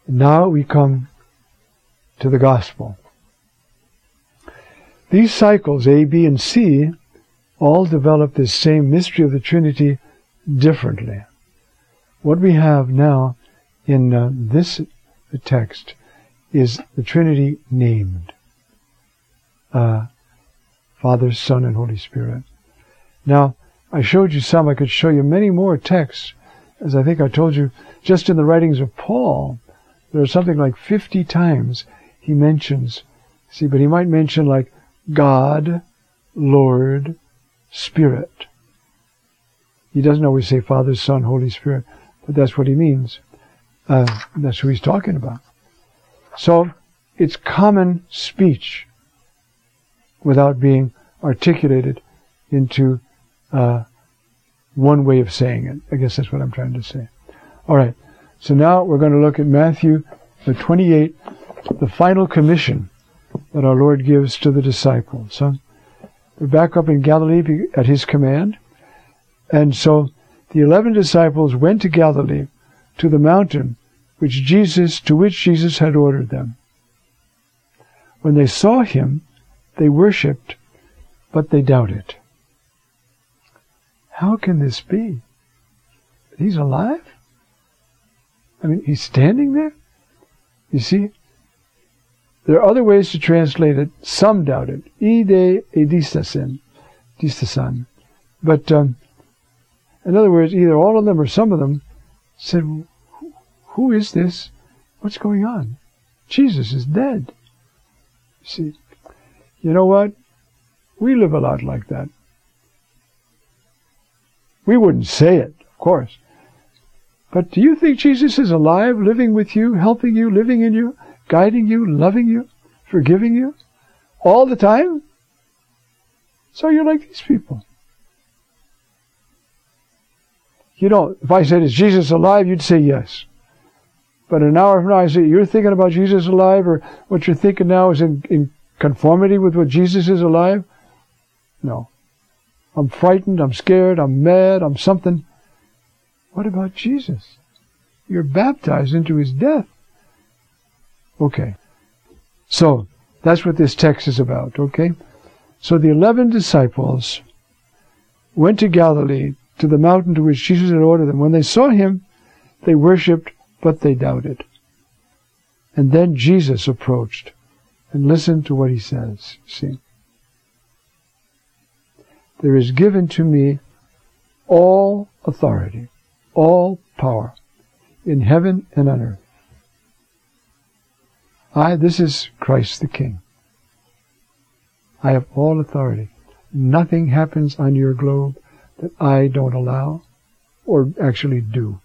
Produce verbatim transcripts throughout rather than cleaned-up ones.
Now we come to the gospel. These cycles, A, B, and C, all develop this same mystery of the Trinity differently. What we have now in uh, this text is the Trinity named. Uh, Father, Son, and Holy Spirit. Now, I showed you some. I could show you many more texts. As I think I told you, just in the writings of Paul, there are something like fifty times he mentions, see, but he might mention like God, Lord, Spirit. He doesn't always say Father, Son, Holy Spirit, but that's what he means. Uh, that's who he's talking about. So, it's common speech without being articulated into uh, one way of saying it. I guess that's what I'm trying to say. All right. So now we're going to look at Matthew the twenty-eighth, the final commission that our Lord gives to the disciples. So they're back up in Galilee at his command. And so the eleven disciples went to Galilee, to the mountain which Jesus, to which Jesus had ordered them. When they saw him, they worshipped, but they doubted. How can this be? He's alive? I mean, he's standing there? You see? There are other ways to translate it. Some doubted. Ide edistasen. Distasan. But, um, in other words, either all of them or some of them said, who is this? What's going on? Jesus is dead. You see? You know what? We live a lot like that. We wouldn't say it, of course. But do you think Jesus is alive, living with you, helping you, living in you, guiding you, loving you, forgiving you, all the time? So you're like these people. You know, if I said, is Jesus alive, you'd say yes. But an hour from now, I say, you're thinking about Jesus alive, or what you're thinking now is in, in conformity with what Jesus is alive? No. I'm frightened, I'm scared, I'm mad, I'm something. What about Jesus? You're baptized into his death. Okay. So, that's what this text is about, okay? So the eleven disciples went to Galilee, to the mountain to which Jesus had ordered them. When they saw him, they worshipped, but they doubted. And then Jesus approached. And listen to what he says. See? There is given to me all authority, all power, in heaven and on earth. I, this is Christ the King. I have all authority. Nothing happens on your globe that I don't allow or actually do.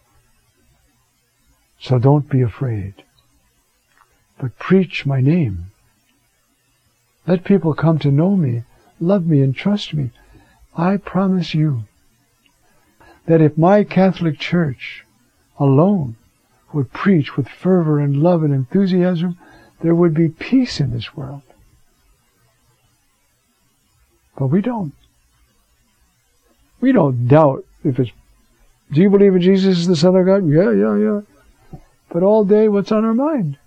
So don't be afraid. But preach my name. Let people come to know me, love me, and trust me. I promise you that if my Catholic Church alone would preach with fervor and love and enthusiasm, there would be peace in this world. But we don't. We don't doubt if it's, do you believe in Jesus as the Son of God? Yeah, yeah, yeah. But all day, what's on our mind?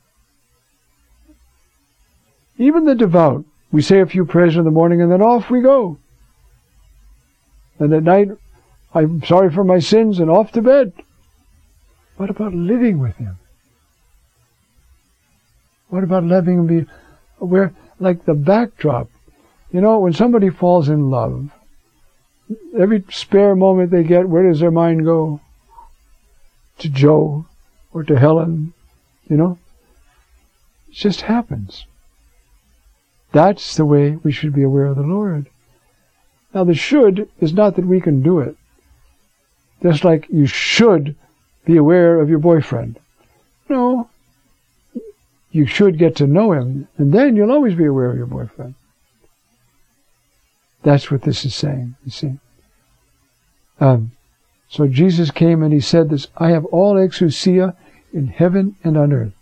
Even the devout, we say a few prayers in the morning and then off we go. And at night, I'm sorry for my sins and off to bed. What about living with him? What about letting him be aware, like the backdrop? You know, when somebody falls in love, every spare moment they get, where does their mind go? To Joe or to Helen, you know? It just happens. That's the way we should be aware of the Lord. Now the should is not that we can do it. Just like you should be aware of your boyfriend. No. You should get to know him, and then you'll always be aware of your boyfriend. That's what this is saying, you see. Um, so Jesus came and he said this, I have all exousia in heaven and on earth.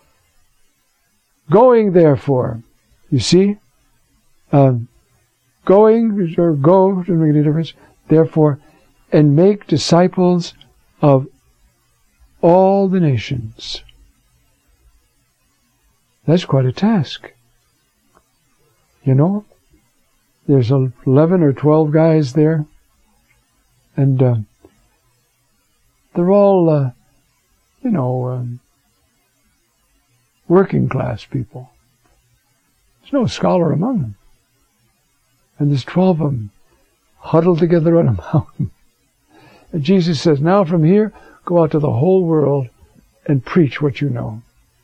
Going therefore, you see, um, going, or go, doesn't make any difference, therefore, and make disciples of all the nations. That's quite a task. You know, there's eleven or twelve guys there, and uh, they're all, uh, you know, um, working class people. There's no scholar among them. And there's twelve of them huddled together on a mountain. And Jesus says, now from here, go out to the whole world and preach what you know.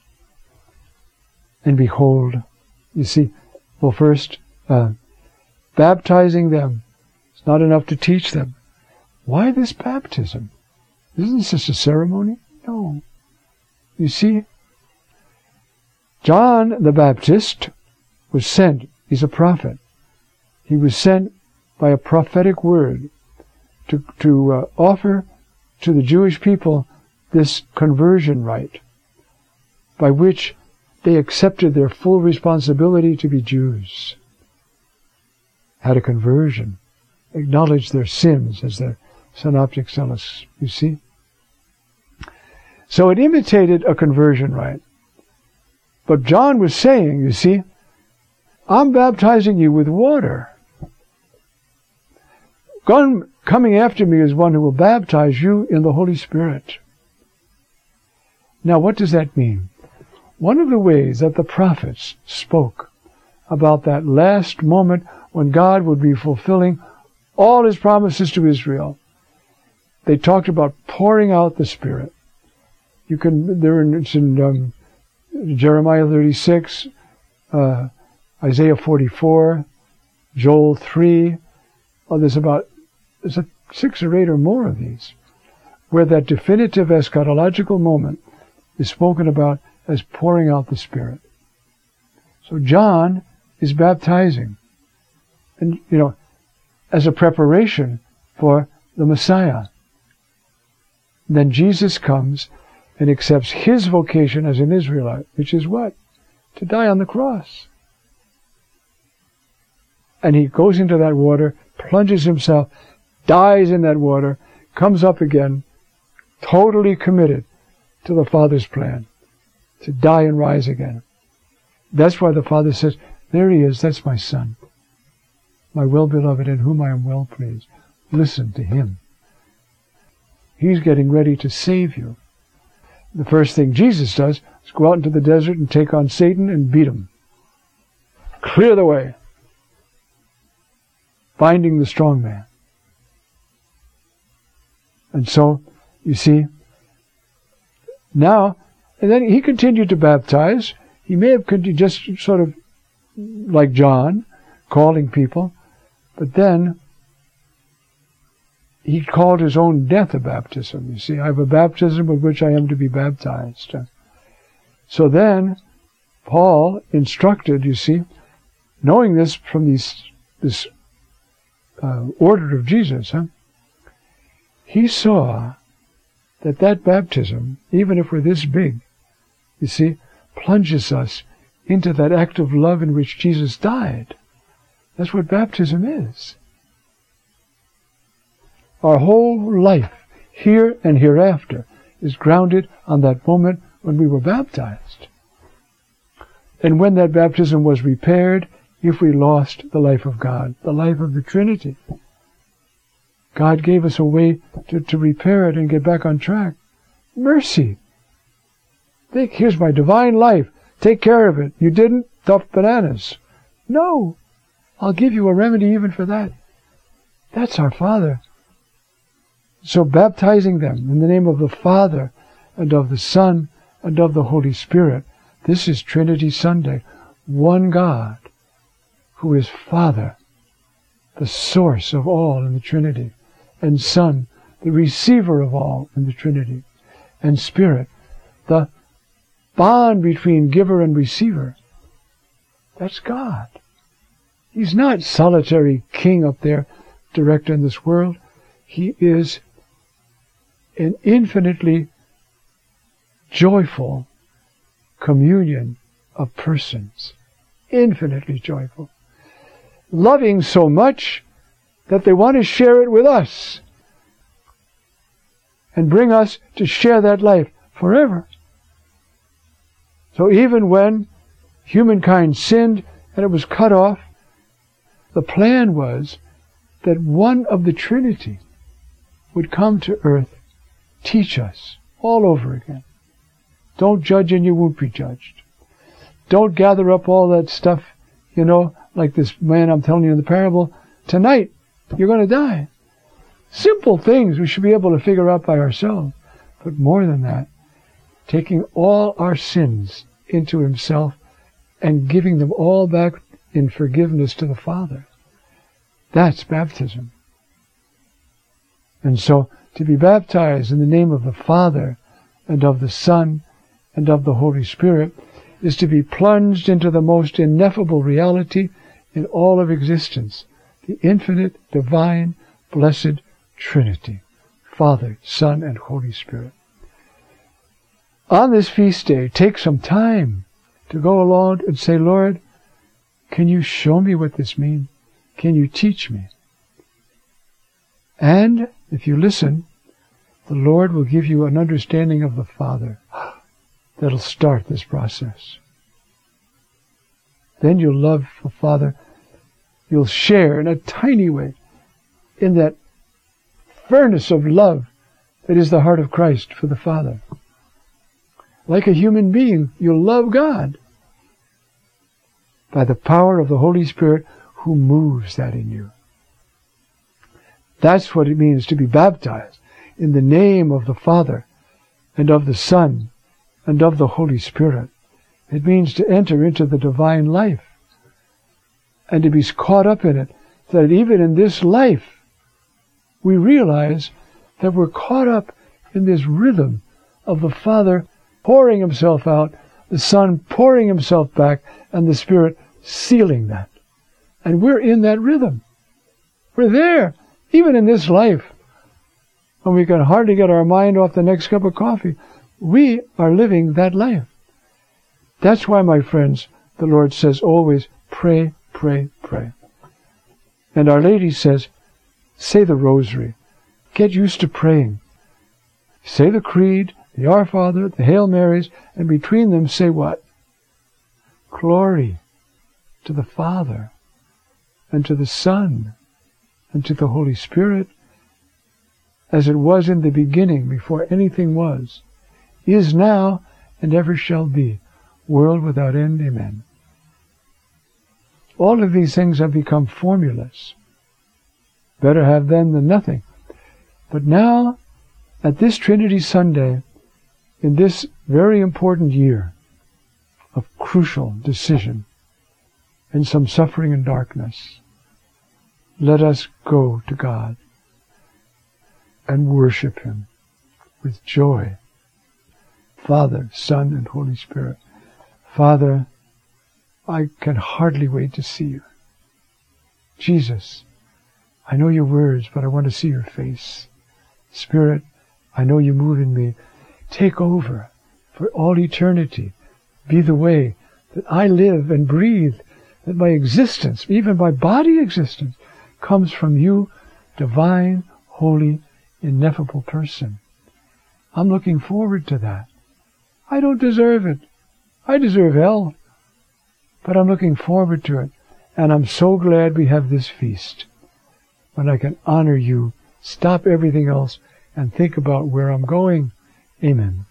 And behold, you see, well, first, uh, baptizing them. It's not enough to teach them. Why this baptism? Isn't this just a ceremony? No. You see, John the Baptist was sent. He's a prophet. He was sent by a prophetic word to, to uh, offer to the Jewish people this conversion rite, by which they accepted their full responsibility to be Jews, had a conversion, acknowledged their sins, as the Synoptics tell us, you see. So it imitated a conversion rite. But John was saying, you see, I'm baptizing you with water. God coming after me is one who will baptize you in the Holy Spirit. Now, what does that mean? One of the ways that the prophets spoke about that last moment when God would be fulfilling all his promises to Israel, they talked about pouring out the Spirit. You can, there it's in um, Jeremiah thirty-six, uh, Isaiah forty-four, Joel three. Oh, there's about there's a six or eight or more of these, where that definitive eschatological moment is spoken about as pouring out the Spirit. So John is baptizing, and you know, as a preparation for the Messiah. Then Jesus comes and accepts his vocation as an Israelite, which is what? To die on the cross. And he goes into that water, plunges himself, dies in that water, comes up again, totally committed to the Father's plan, to die and rise again. That's why the Father says, there he is, that's my Son, my well-beloved, in whom I am well pleased. Listen to him. He's getting ready to save you. The first thing Jesus does is go out into the desert and take on Satan and beat him. Clear the way. Binding the strong man. And so, you see, now, and then he continued to baptize. He may have continued just sort of like John, calling people, but then he called his own death a baptism. You see, I have a baptism with which I am to be baptized. So then, Paul instructed, you see, knowing this from these, this uh, order of Jesus, huh, he saw that that baptism, even if we're this big, you see, plunges us into that act of love in which Jesus died. That's what baptism is. Our whole life, here and hereafter, is grounded on that moment when we were baptized. And when that baptism was repaired, if we lost the life of God, the life of the Trinity, God gave us a way to, to repair it and get back on track. Mercy. Think, here's my divine life. Take care of it. You didn't? Tough bananas. No. I'll give you a remedy even for that. That's our Father. So baptizing them in the name of the Father and of the Son and of the Holy Spirit. This is Trinity Sunday. One God who is Father, the source of all in the Trinity, and Son, the receiver of all in the Trinity, and Spirit, the bond between giver and receiver. That's God. He's not solitary king up there, director in this world. He is an infinitely joyful communion of persons. Infinitely joyful. Loving so much that they want to share it with us and bring us to share that life forever. So even when Humankind sinned and it was cut off. The plan was that one of the Trinity would come to earth, teach us all over again. Don't judge and you won't be judged. Don't gather up all that stuff, you know, like this man I'm telling you in the parable. Tonight, you're going to die. Simple things we should be able to figure out by ourselves. But more than that, taking all our sins into himself and giving them all back in forgiveness to the Father. That's baptism. And so, to be baptized in the name of the Father and of the Son and of the Holy Spirit is to be plunged into the most ineffable reality in all of existence, the infinite, divine, blessed Trinity, Father, Son, and Holy Spirit. On this feast day, take some time to go along and say, Lord, can you show me what this means? Can you teach me? And if you listen, the Lord will give you an understanding of the Father that'll start this process. Then you'll love the Father. You'll share in a tiny way in that furnace of love that is the heart of Christ for the Father. Like a human being, you'll love God by the power of the Holy Spirit who moves that in you. That's what it means to be baptized in the name of the Father and of the Son and of the Holy Spirit. It means to enter into the divine life and to be caught up in it, that even in this life we realize that we're caught up in this rhythm of the Father pouring himself out, the Son pouring himself back, and the Spirit sealing that. And we're in that rhythm. We're there, even in this life. When we can hardly get our mind off the next cup of coffee, we are living that life. That's why, my friends, the Lord says always, pray, pray, pray. And Our Lady says, say the rosary. Get used to praying. Say the Creed, the Our Father, the Hail Marys, and between them say what? Glory to the Father, and to the Son, and to the Holy Spirit, as it was in the beginning, before anything was, is now, and ever shall be, world without end. Amen. All of these things have become formulas. Better have them than nothing. But now, at this Trinity Sunday, in this very important year of crucial decision and some suffering and darkness, let us go to God and worship Him with joy. Father, Son, and Holy Spirit. Father, I can hardly wait to see you. Jesus, I know your words, but I want to see your face. Spirit, I know you move in me. Take over for all eternity. Be the way that I live and breathe, that my existence, even my body existence, comes from you, divine, holy, ineffable person. I'm looking forward to that. I don't deserve it. I deserve hell. But I'm looking forward to it. And I'm so glad we have this feast, when I can honor you, stop everything else, and think about where I'm going. Amen.